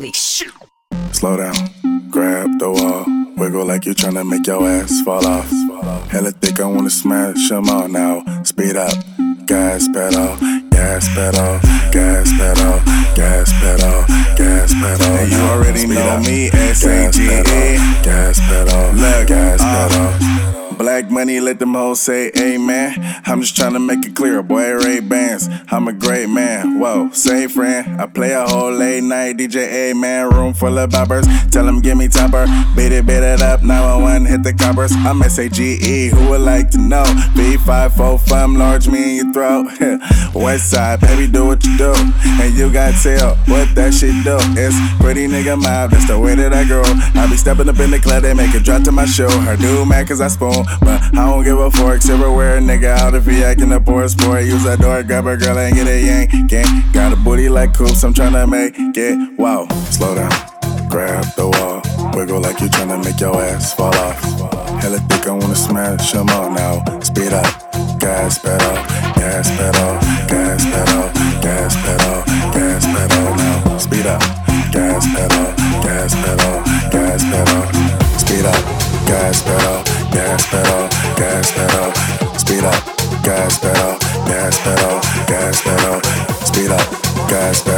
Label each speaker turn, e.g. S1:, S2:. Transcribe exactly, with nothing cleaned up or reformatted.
S1: Holy shit.
S2: Slow down, grab the wall, wiggle like you're tryna make your ass fall off. Hella thick, I wanna smash them all now. Speed up, gas pedal, gas pedal, gas pedal, gas pedal, gas pedal.
S3: And you already
S2: Speed
S3: know
S2: up.
S3: me, S A G E.
S2: Gas pedal,
S3: Look,
S2: gas
S3: uh,
S2: pedal.
S3: Black money, let them hoes say amen. I'm just tryna make it clear, boy, Ray Bans. I'm a great man, whoa, say friend. I play a whole late night D J, a man, room full of boppers. Tell them give me topper, beat it, beat it up, nine one one, hit the coppers. I'm S A G E, who would like to know? B five four five, large me in your throat. West side, baby, do what you do. And you got tell what that shit do. It's pretty nigga mob, that's the way that I grow. I be stepping up in the club, they make it drop to my show. Her do mad cause I spoon, but I don't give a fork. Silverware, nigga, out if he acting a poor sport. Use that door, grab a girl and get a yank. Gang. Got a booty like coops, I'm tryna make it. Wow.
S2: Slow down, grab the wall, wiggle like you're tryna make your ass fall off. Hella thick, I wanna smash them all now. Speed up, gas pedal, gas pedal, gas pedal, gas pedal, gas pedal now. Speed up, gas pedal, gas pedal, gas pedal. Speed up, gas pedal, gas pedal, gas pedal. Speed up, gas pedal, gas pedal, gas pedal. Speed up, gas pedal.